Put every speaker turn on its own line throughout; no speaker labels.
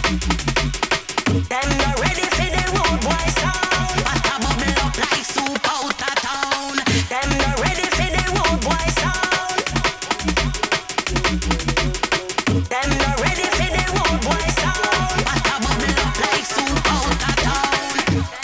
Them not ready for the road boy sound. What a bubble up like soup out of town. Them not ready for the road boy sound. Them not ready for the road boy sound. What a bubble up like soup out of town.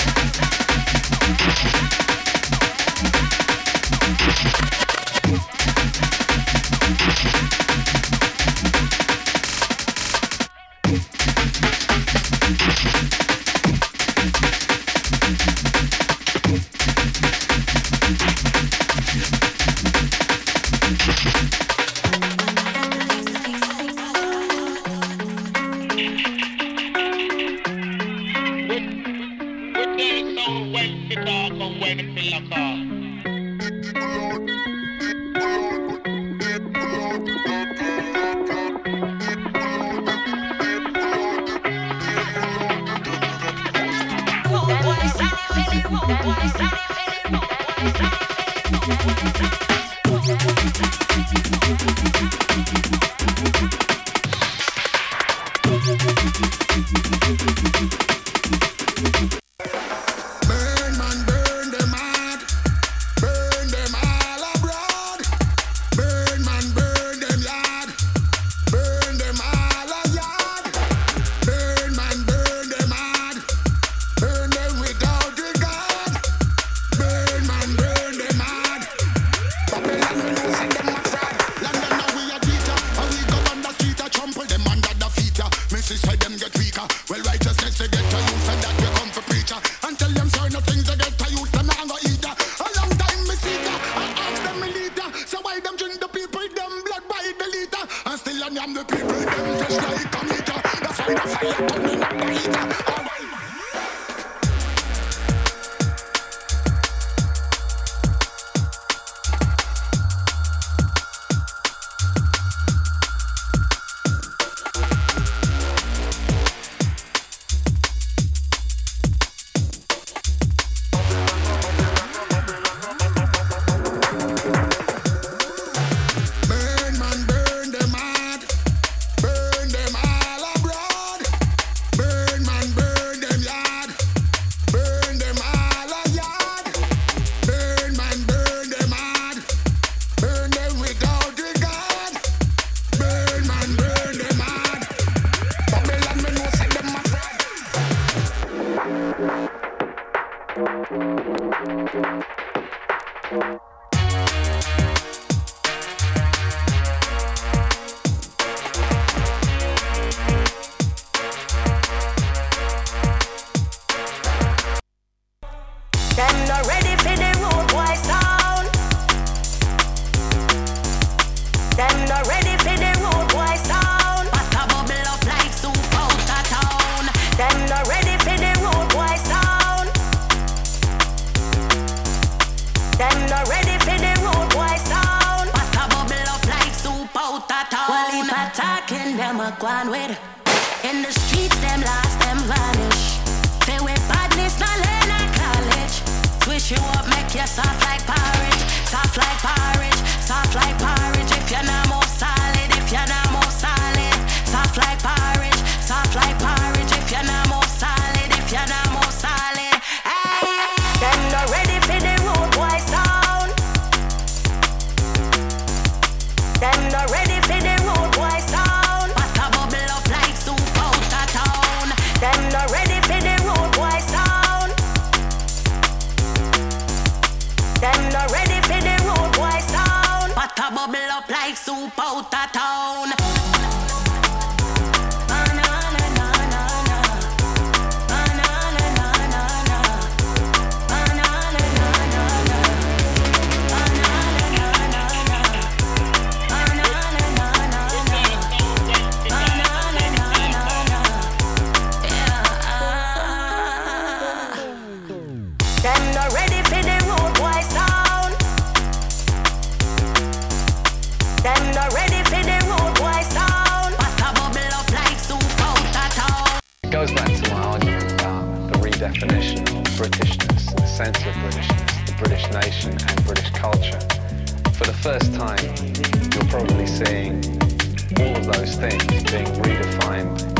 Definition of Britishness, the sense of Britishness, the British nation and British culture. For the first time, you're probably seeing all of those things being redefined